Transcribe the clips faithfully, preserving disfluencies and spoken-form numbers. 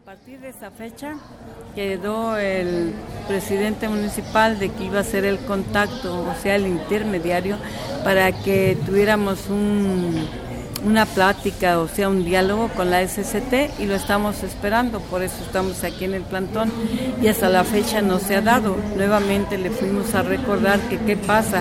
partir de esa fecha quedó el presidente municipal de que iba a ser el contacto, o sea, el intermediario, para que tuviéramos un, una plática, o sea, un diálogo con la S C T, y lo estamos esperando, por eso estamos aquí en el plantón, y hasta la fecha no se ha dado. Nuevamente le fuimos a recordar que qué pasa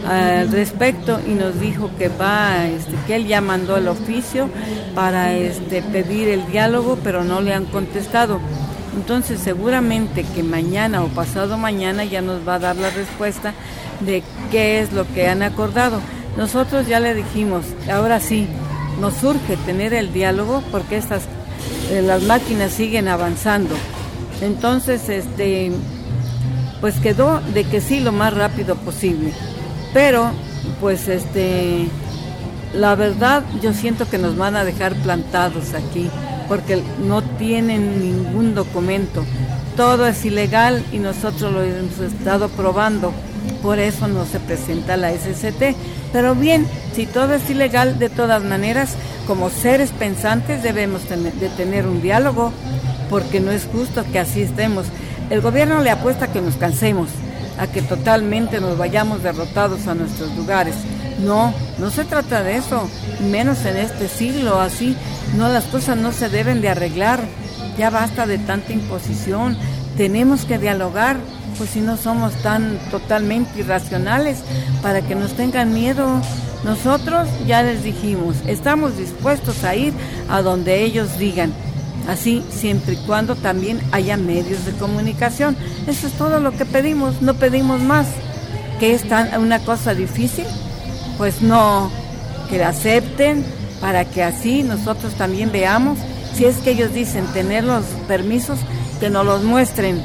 al respecto, y nos dijo que va, este, que él ya mandó el oficio para este, pedir el diálogo, pero no le han contestado. Entonces seguramente que mañana o pasado mañana ya nos va a dar la respuesta de qué es lo que han acordado. Nosotros ya le dijimos, ahora sí, nos urge tener el diálogo porque estas eh, las máquinas siguen avanzando. Entonces, este, pues quedó de que sí lo más rápido posible. Pero, pues, este, la verdad, yo siento que nos van a dejar plantados aquí, porque no tienen ningún documento. Todo es ilegal y nosotros lo hemos estado probando. Por eso no se presenta la S C T. Pero bien, si todo es ilegal, de todas maneras, como seres pensantes debemos tener, de tener un diálogo, porque no es justo que así estemos. El gobierno le apuesta a que nos cansemos, a que totalmente nos vayamos derrotados a nuestros lugares. No, no se trata de eso, menos en este siglo, así, no, las cosas no se deben de arreglar, ya basta de tanta imposición, tenemos que dialogar, pues si no somos tan totalmente irracionales, para que nos tengan miedo. Nosotros ya les dijimos, estamos dispuestos a ir a donde ellos digan, así siempre y cuando también haya medios de comunicación. Eso es todo lo que pedimos, no pedimos más. ¿Que es tan, una cosa difícil? Pues no, que la acepten para que así nosotros también veamos, si es que ellos dicen tener los permisos, que nos los muestren.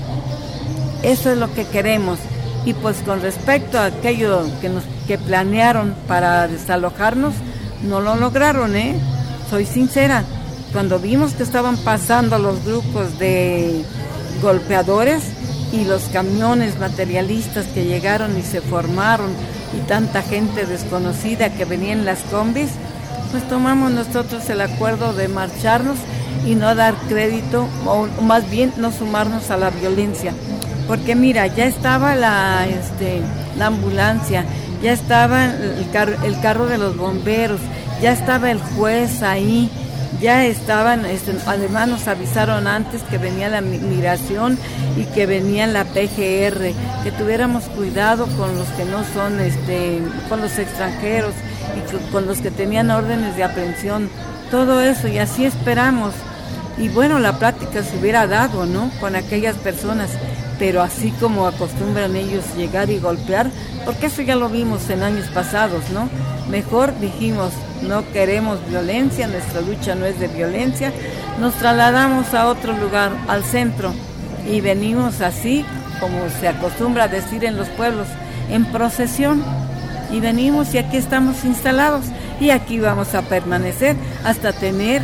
Eso es lo que queremos. Y pues con respecto a aquello que nos que planearon para desalojarnos, no lo lograron, ¿eh? Soy sincera. Cuando vimos que estaban pasando los grupos de golpeadores y los camiones materialistas que llegaron y se formaron, y tanta gente desconocida que venía en las combis, pues tomamos nosotros el acuerdo de marcharnos y no dar crédito, o más bien no sumarnos a la violencia. Porque mira, ya estaba la, este, la ambulancia, ya estaba el, car- el carro de los bomberos, ya estaba el juez ahí, ya estaban, este, además nos avisaron antes que venía la migración y que venía la P G R, que tuviéramos cuidado con los que no son, este, con los extranjeros y con los que tenían órdenes de aprehensión, todo eso, y así esperamos. Y bueno, la plática se hubiera dado, ¿no?, con aquellas personas, pero así como acostumbran ellos llegar y golpear, porque eso ya lo vimos en años pasados, ¿no? Mejor dijimos, no queremos violencia, nuestra lucha no es de violencia, nos trasladamos a otro lugar, al centro, y venimos así, como se acostumbra a decir en los pueblos, en procesión, y venimos y aquí estamos instalados, y aquí vamos a permanecer hasta tener,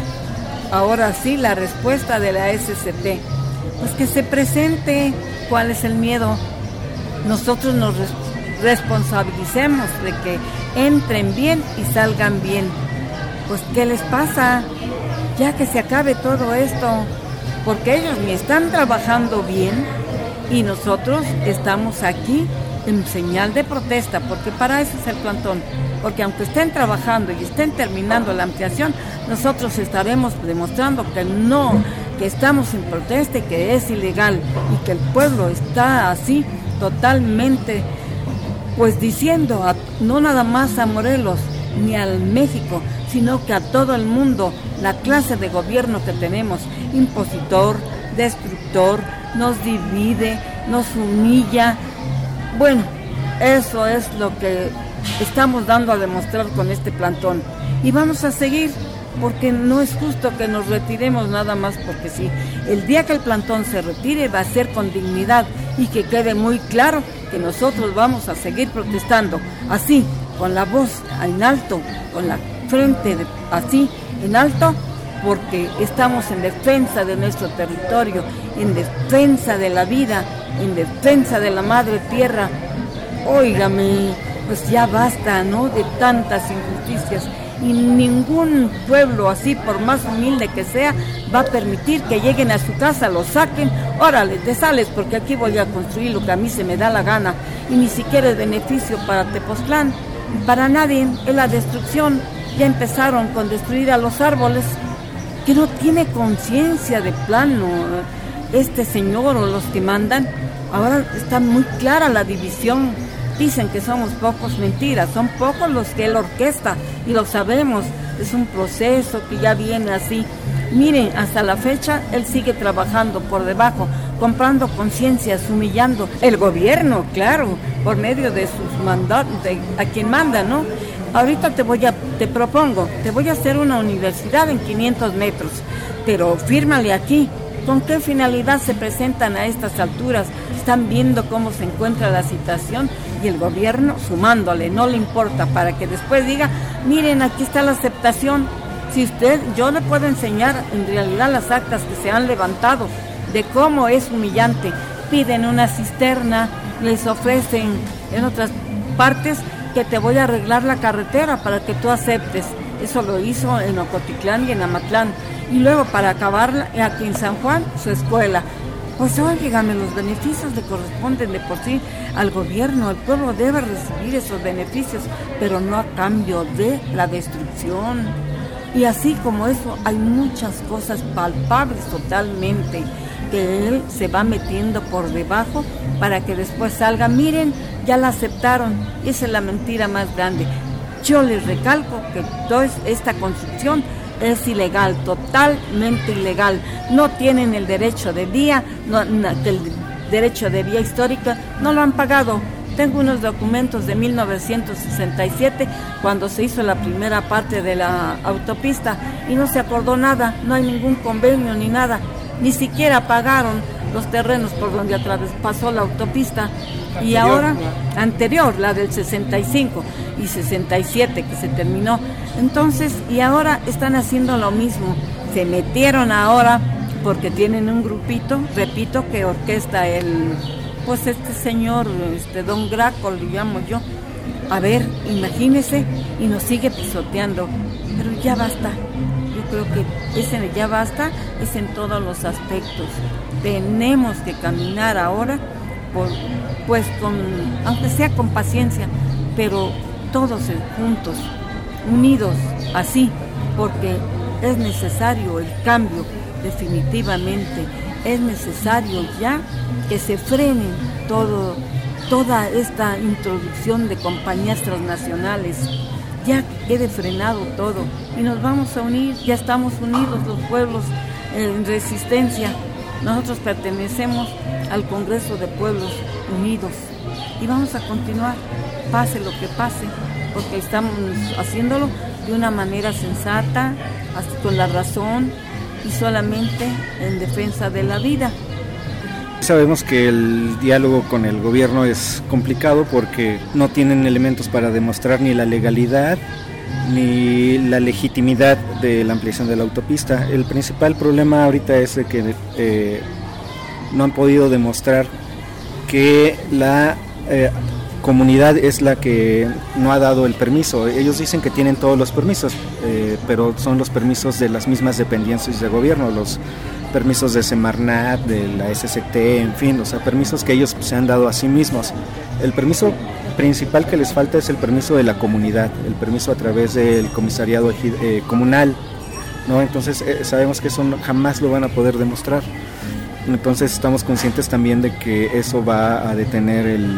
ahora sí, la respuesta de la S C T. Pues que se presente. ¿Cuál es el miedo? Nosotros nos res- responsabilicemos de que entren bien y salgan bien. Pues ¿qué les pasa? Ya que se acabe todo esto, porque ellos ni están trabajando bien y nosotros estamos aquí en señal de protesta, porque para eso es el plantón, porque aunque estén trabajando y estén terminando la ampliación, nosotros estaremos demostrando que no, que estamos en protesta y que es ilegal y que el pueblo está así totalmente, pues diciendo a, no nada más a Morelos ni al México, sino que a todo el mundo, la clase de gobierno que tenemos, impositor, destructor, nos divide, nos humilla. Bueno, eso es lo que estamos dando a demostrar con este plantón. Y vamos a seguir, porque no es justo que nos retiremos nada más porque sí. El día que el plantón se retire va a ser con dignidad, y que quede muy claro que nosotros vamos a seguir protestando, así, con la voz en alto, con la frente de, así, en alto, porque estamos en defensa de nuestro territorio, en defensa de la vida, en defensa de la madre tierra. Óigame, pues ya basta, ¿no?, de tantas injusticias, y ningún pueblo así, por más humilde que sea, va a permitir que lleguen a su casa, lo saquen, órale, te sales porque aquí voy a construir lo que a mí se me da la gana, y ni siquiera es beneficio para Tepoztlán, para nadie, es la destrucción. Ya empezaron con destruir a los árboles, que no tiene conciencia de plano este señor o los que mandan. Ahora está muy clara la división. Dicen que somos pocos, mentiras, son pocos los que él orquesta y lo sabemos, es un proceso que ya viene así. Miren, hasta la fecha él sigue trabajando por debajo, comprando conciencias, humillando el gobierno, claro, por medio de sus mandatos, a quien manda, ¿no? Ahorita te voy a, te propongo, te voy a hacer una universidad en quinientos metros, pero fírmale aquí. ¿Con qué finalidad se presentan a estas alturas? Están viendo cómo se encuentra la situación y el gobierno sumándole, no le importa, para que después diga, miren, aquí está la aceptación. Si usted, yo le puedo enseñar en realidad las actas que se han levantado de cómo es humillante. Piden una cisterna, les ofrecen en otras partes que te voy a arreglar la carretera para que tú aceptes. Eso lo hizo en Ocotitlán y en Amatlán. Y luego para acabarla, aquí en San Juan, su escuela. Pues óigame, los beneficios le corresponden de por sí al gobierno, el pueblo debe recibir esos beneficios, pero no a cambio de la destrucción. Y así como eso, hay muchas cosas palpables totalmente, que él se va metiendo por debajo para que después salga, miren, ya la aceptaron, y esa es la mentira más grande. Yo les recalco que toda esta construcción es ilegal, totalmente ilegal. No tienen el derecho de vía, no, no, el derecho de vía histórica, no lo han pagado. Tengo unos documentos de mil novecientos sesenta y siete, cuando se hizo la primera parte de la autopista, y no se acordó nada, no hay ningún convenio ni nada, ni siquiera pagaron los terrenos por donde pasó la autopista. Y ahora, anterior, la del sesenta y cinco y sesenta y siete que se terminó. Entonces, y ahora están haciendo lo mismo. Se metieron ahora porque tienen un grupito, repito, que orquesta el, pues este señor, este don Graco, le llamo yo. A ver, imagínese, y nos sigue pisoteando. Pero ya basta. Yo creo que ese ya basta, es en todos los aspectos. Tenemos que caminar ahora por, pues con, aunque sea con paciencia, pero todos juntos, unidos, así, porque es necesario el cambio, definitivamente, es necesario ya que se frene todo, toda esta introducción de compañías transnacionales, ya quede frenado todo, y nos vamos a unir, ya estamos unidos los pueblos en resistencia. Nosotros pertenecemos al Congreso de Pueblos Unidos y vamos a continuar, pase lo que pase, porque estamos haciéndolo de una manera sensata, con la razón y solamente en defensa de la vida. Sabemos que el diálogo con el gobierno es complicado porque no tienen elementos para demostrar ni la legalidad ni la legitimidad de la ampliación de la autopista. El principal problema ahorita es de que eh, no han podido demostrar que la eh, comunidad es la que no ha dado el permiso. Ellos dicen que tienen todos los permisos, eh, pero son los permisos de las mismas dependencias de gobierno, los permisos de Semarnat, de la S C T, en fin, o sea, permisos que ellos se han dado a sí mismos. El permiso principal que les falta es el permiso de la comunidad, el permiso a través del comisariado eh, comunal, ¿no? Entonces eh, sabemos que eso no, jamás lo van a poder demostrar. Entonces estamos conscientes también de que eso va a detener el,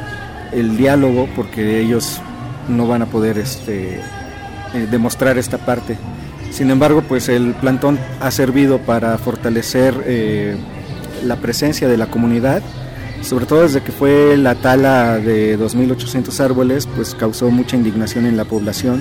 el diálogo, porque ellos no van a poder este, eh, demostrar esta parte. Sin embargo, pues el plantón ha servido para fortalecer eh, la presencia de la comunidad, sobre todo desde que fue la tala de dos mil ochocientos árboles, pues causó mucha indignación en la población,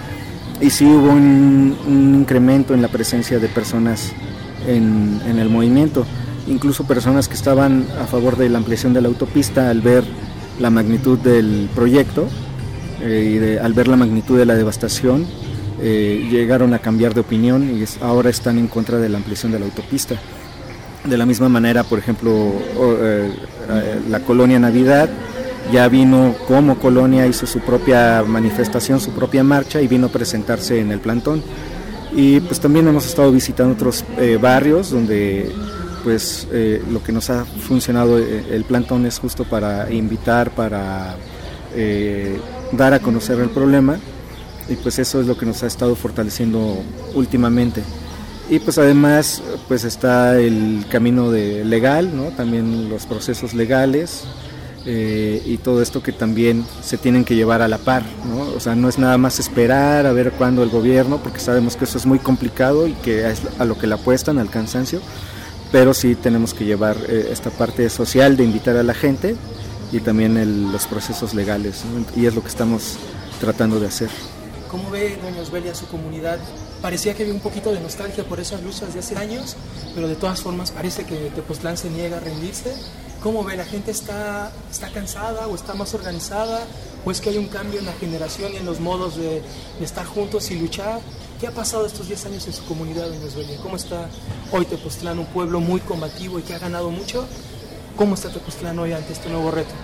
y sí hubo un, un incremento en la presencia de personas en, en el movimiento, incluso personas que estaban a favor de la ampliación de la autopista, al ver la magnitud del proyecto eh, y de, al ver la magnitud de la devastación, eh, llegaron a cambiar de opinión y es, ahora están en contra de la ampliación de la autopista. De la misma manera, por ejemplo, o, eh, la colonia Navidad ya vino como colonia, hizo su propia manifestación, su propia marcha y vino a presentarse en el plantón. Y pues también hemos estado visitando otros eh, barrios donde pues eh, lo que nos ha funcionado eh, el plantón es justo para invitar, para eh, dar a conocer el problema, y pues eso es lo que nos ha estado fortaleciendo últimamente. Y pues además pues está el camino de legal, ¿no? También los procesos legales. Eh, y todo esto que también se tienen que llevar a la par, ¿no? O sea, no es nada más esperar a ver cuándo el gobierno, porque sabemos que eso es muy complicado y que es a lo que le apuestan, al cansancio, pero sí tenemos que llevar eh, esta parte social de invitar a la gente y también el, los procesos legales, ¿no? Y es lo que estamos tratando de hacer. ¿Cómo ve doña Osbelia su comunidad? Parecía que había un poquito de nostalgia por esas luchas de hace años, pero de todas formas parece que Tepoztlán se niega a rendirse. ¿Cómo ve? ¿La gente está, está cansada o está más organizada? ¿O es que hay un cambio en la generación y en los modos de, de estar juntos y luchar? ¿Qué ha pasado estos diez años en su comunidad, doña Osbelia? ¿Cómo está hoy Tepoztlán, un pueblo muy combativo y que ha ganado mucho? ¿Cómo está Tepoztlán hoy ante este nuevo reto?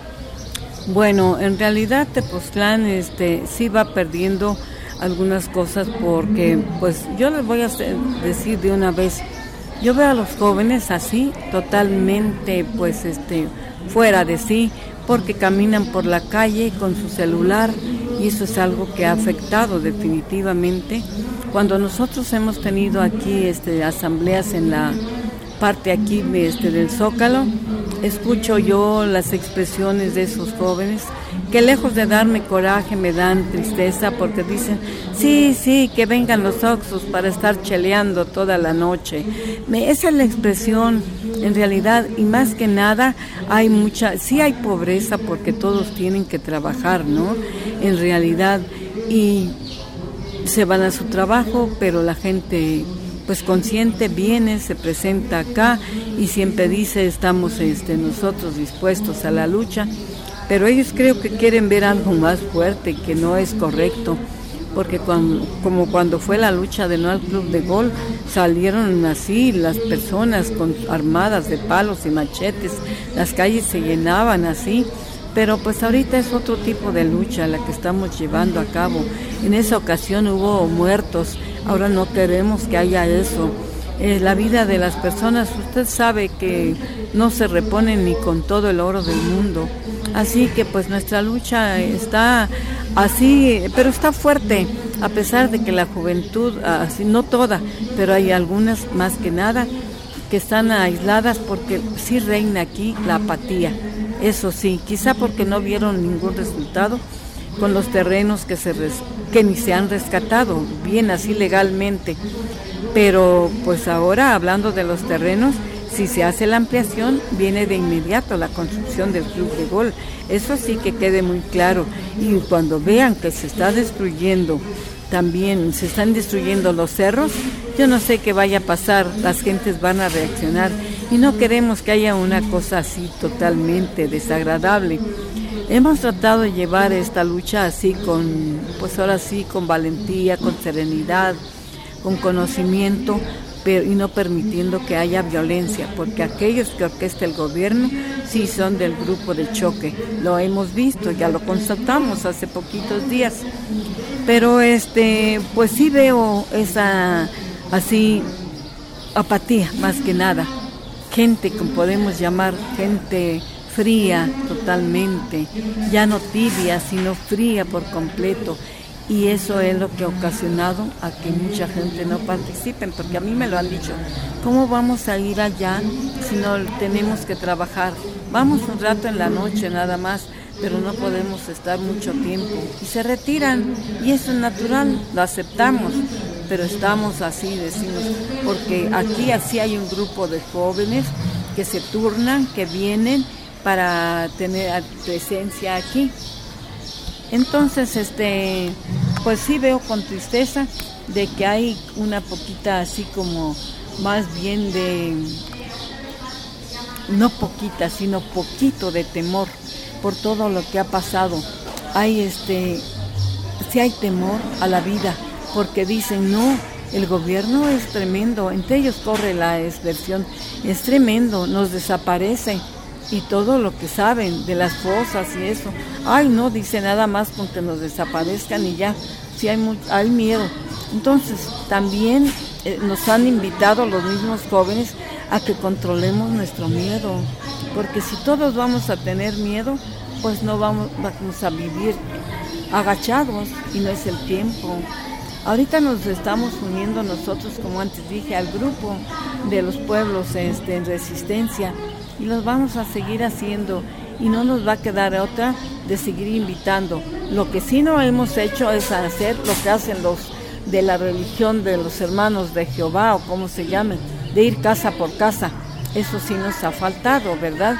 Bueno, en realidad Tepoztlán este, sí va perdiendo algunas cosas porque, pues, yo les voy a decir de una vez, yo veo a los jóvenes así, totalmente, pues, este, fuera de sí, porque caminan por la calle con su celular y eso es algo que ha afectado definitivamente. Cuando nosotros hemos tenido aquí, este, asambleas en la parte aquí este, del Zócalo, escucho yo las expresiones de esos jóvenes que lejos de darme coraje me dan tristeza porque dicen, sí, sí, que vengan los oxos para estar cheleando toda la noche. Me, esa es la expresión en realidad, y más que nada hay mucha, sí hay pobreza porque todos tienen que trabajar, ¿no? En realidad, y se van a su trabajo, pero la gente pues consciente viene, se presenta acá y siempre dice estamos este, nosotros dispuestos a la lucha, pero ellos creo que quieren ver algo más fuerte, que no es correcto, porque cuando, como cuando fue la lucha de no al club de gol, salieron así las personas con armadas de palos y machetes, las calles se llenaban así, pero pues ahorita es otro tipo de lucha la que estamos llevando a cabo. En esa ocasión hubo muertos, ahora no queremos que haya eso. Eh, la vida de las personas, usted sabe que no se repone ni con todo el oro del mundo. Así que pues nuestra lucha está así, pero está fuerte, a pesar de que la juventud, así no toda, pero hay algunas más que nada que están aisladas porque sí reina aquí la apatía. Eso sí, quizá porque no vieron ningún resultado con los terrenos que se res, que ni se han rescatado, bien así legalmente. Pero pues ahora, hablando de los terrenos, si se hace la ampliación, viene de inmediato la construcción del club de gol. Eso sí que quede muy claro. Y cuando vean que se está destruyendo, también se están destruyendo los cerros, yo no sé qué vaya a pasar, las gentes van a reaccionar. Y no queremos que haya una cosa así totalmente desagradable. Hemos tratado de llevar esta lucha así con, pues ahora sí, con valentía, con serenidad, con conocimiento, pero y no permitiendo que haya violencia, porque aquellos que orquesta el gobierno sí son del grupo de choque. Lo hemos visto, ya lo constatamos hace poquitos días. Pero este, pues sí veo esa así apatía más que nada. Gente que podemos llamar gente fría totalmente, ya no tibia, sino fría por completo. Y eso es lo que ha ocasionado a que mucha gente no participe, porque a mí me lo han dicho, ¿cómo vamos a ir allá si no tenemos que trabajar? Vamos un rato en la noche nada más, pero no podemos estar mucho tiempo. Y se retiran, y eso es natural, lo aceptamos, pero estamos así, decimos, porque aquí así hay un grupo de jóvenes que se turnan, que vienen para tener presencia aquí. Entonces, este, pues sí veo con tristeza de que hay una poquita así como más bien de, no poquita, sino poquito de temor por todo lo que ha pasado. Hay este, sí hay temor a la vida, porque dicen, no, el gobierno es tremendo, entre ellos corre la expresión, es tremendo, nos desaparece. y todo lo que saben de las fosas y eso. Ay, no, dice nada más con que nos desaparezcan y ya, sí hay, muy, hay miedo. Entonces, también eh, nos han invitado los mismos jóvenes a que controlemos nuestro miedo, porque si todos vamos a tener miedo, pues no vamos, vamos a vivir agachados y no es el tiempo. Ahorita nos estamos uniendo nosotros, como antes dije, al grupo de los pueblos este, en resistencia, y los vamos a seguir haciendo y no nos va a quedar otra de seguir invitando. Lo que sí no hemos hecho es hacer lo que hacen los de la religión de los hermanos de Jehová o como se llamen, de ir casa por casa. Eso sí nos ha faltado, ¿verdad?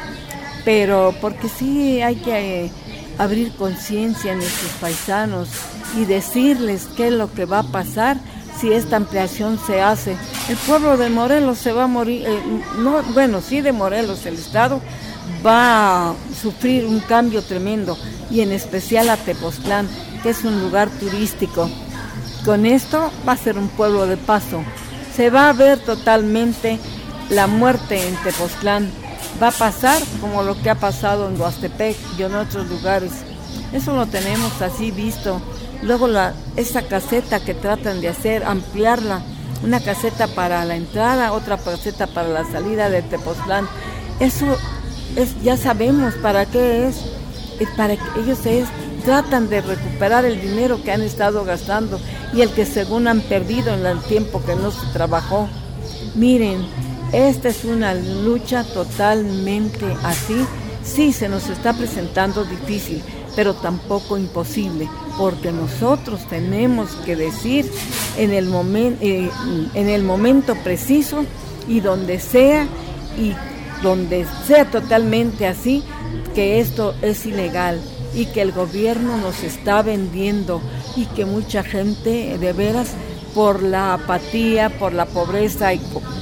Pero porque sí hay que eh, abrir conciencia a nuestros paisanos y decirles qué es lo que va a pasar si esta ampliación se hace. El pueblo de Morelos se va a morir, eh, no, bueno, sí de Morelos, el estado va a sufrir un cambio tremendo, y en especial a Tepoztlán, que es un lugar turístico. Con esto va a ser un pueblo de paso. Se va a ver totalmente la muerte en Tepoztlán. Va a pasar como lo que ha pasado en Huastepec y en otros lugares. Eso lo tenemos así visto. Luego la, esa caseta que tratan de hacer, ampliarla, una caseta para la entrada, otra caseta para la salida de Tepoztlán. Eso es, ya sabemos para qué es, es para que ellos es, tratan de recuperar el dinero que han estado gastando y el que según han perdido en el tiempo que no se trabajó. Miren, esta es una lucha totalmente así. Sí, se nos está presentando difícil, pero tampoco imposible, porque nosotros tenemos que decir en el, momen, eh, en el momento preciso y donde sea, y donde sea totalmente así, que esto es ilegal y que el gobierno nos está vendiendo y que mucha gente de veras por la apatía, por la pobreza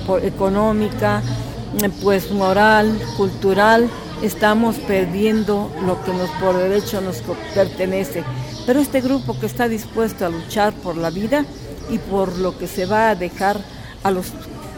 económica, pues moral, cultural, estamos perdiendo lo que nos por derecho nos pertenece. Pero este grupo que está dispuesto a luchar por la vida y por lo que se va a dejar a los,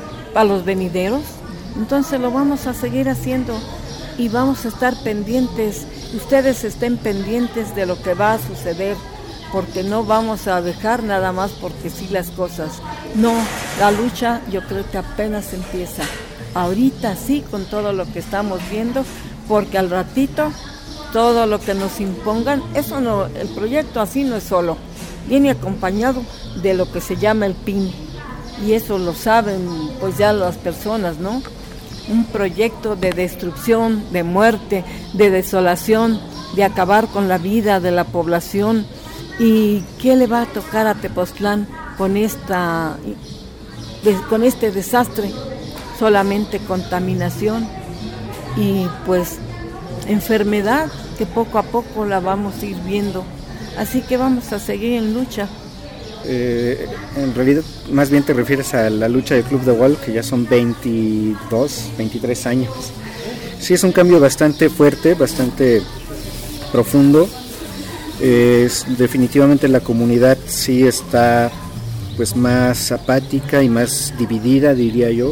a los venideros, entonces lo vamos a seguir haciendo y vamos a estar pendientes. Ustedes estén pendientes de lo que va a suceder, porque no vamos a dejar nada más porque sí las cosas. No, la lucha yo creo que apenas empieza. Ahorita sí, con todo lo que estamos viendo, porque al ratito todo lo que nos impongan, eso no, el proyecto así no es solo, viene acompañado de lo que se llama el P I N, y eso lo saben pues ya las personas, ¿no? Un proyecto de destrucción, de muerte, de desolación, de acabar con la vida de la población. ¿Y qué le va a tocar a Tepoztlán con esta, con este desastre? Solamente contaminación y pues enfermedad que poco a poco la vamos a ir viendo. Así que vamos a seguir en lucha. Eh, en realidad, más bien te refieres a la lucha del Club de Wall, que ya son veintidós, veintitrés años. Sí, es un cambio bastante fuerte, bastante profundo. Es, definitivamente la comunidad sí está pues más apática y más dividida, diría yo.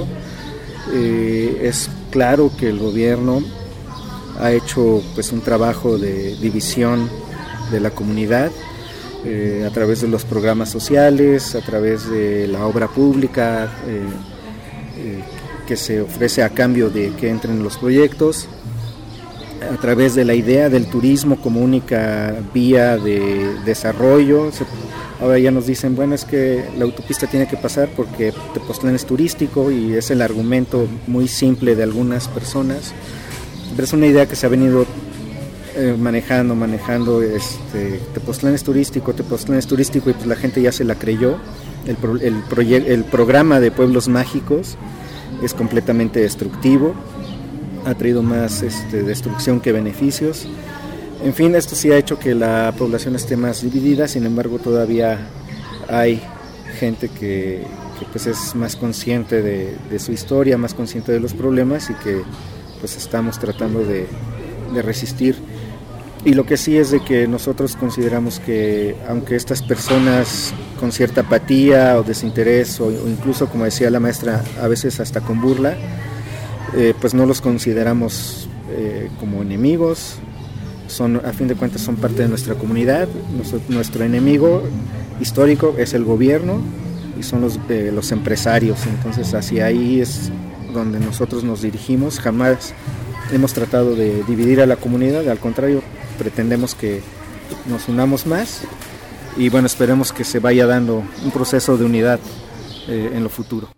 Eh, es claro que el gobierno ha hecho pues un trabajo de división de la comunidad eh, a través de los programas sociales, a través de la obra pública eh, eh, que se ofrece a cambio de que entren los proyectos, a través de la idea del turismo como única vía de desarrollo. Ahora ya nos dicen, bueno, es que la autopista tiene que pasar porque Tepoztlán es turístico, y es el argumento muy simple de algunas personas, pero es una idea que se ha venido eh, manejando, manejando, este, Tepoztlán es turístico, Tepoztlán es turístico, y pues la gente ya se la creyó. El, pro, el, proye- el programa de Pueblos Mágicos es completamente destructivo, ha traído más este, destrucción que beneficios. En fin, esto sí ha hecho que la población esté más dividida. Sin embargo, todavía hay gente que, que pues es más consciente de, de su historia, más consciente de los problemas, y que pues estamos tratando de, de resistir. Y lo que sí es de que nosotros consideramos que aunque estas personas con cierta apatía o desinterés, o, o incluso, como decía la maestra, a veces hasta con burla, Eh, pues no los consideramos eh, como enemigos. Son, a fin de cuentas, son parte de nuestra comunidad. Nuestro, nuestro enemigo histórico es el gobierno y son los, eh, los empresarios. Entonces, hacia ahí es donde nosotros nos dirigimos. Jamás hemos tratado de dividir a la comunidad, al contrario, pretendemos que nos unamos más y bueno, esperemos que se vaya dando un proceso de unidad eh, en lo futuro.